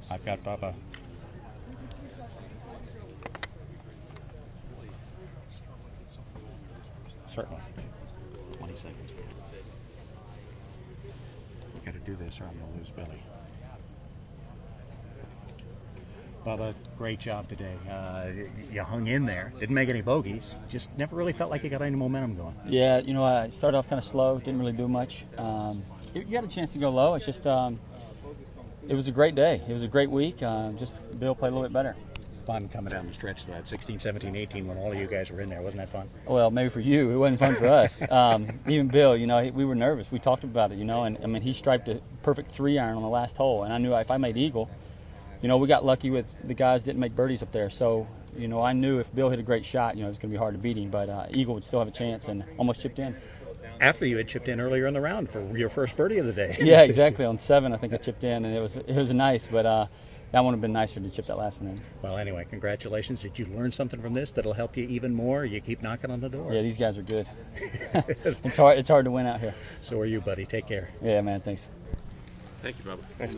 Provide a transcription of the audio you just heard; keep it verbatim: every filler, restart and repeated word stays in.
I've got Bubba. Certainly. twenty seconds. We've got to do this or I'm going to lose Billy. Bubba, great job today. Uh, you hung in there. Didn't make any bogeys. Just never really felt like you got any momentum going. Yeah, you know, I started off kind of slow. Didn't really do much. Um, you got a chance to go low. It's just, um, it was a great day. It was a great week. Uh, just Bill played a little bit better. Fun coming down the stretch to that sixteen, seventeen, eighteen when all of you guys were in there. Wasn't that fun? Well, maybe for you. It wasn't fun for us. Um, even Bill, you know, he, we were nervous. We talked about it, you know, and I mean, he striped a perfect three iron on the last hole, and I knew if I made eagle, you know, we got lucky with the guys didn't make birdies up there. So, you know, I knew if Bill hit a great shot, you know, it was going to be hard to beat him, but uh, eagle would still have a chance and almost chipped in. After you had chipped in earlier in the round for your first birdie of the day. Yeah, exactly. On seven, I think I chipped in, and it was it was nice, but uh, that one would have been nicer to chip that last one in. Well, anyway, congratulations. Did you learn something from this that'll help you even more? You keep knocking on the door. Yeah, these guys are good. it's hard. It's hard to win out here. So are you, buddy. Take care. Yeah, man. Thanks. Thank you, Bubba. Thanks.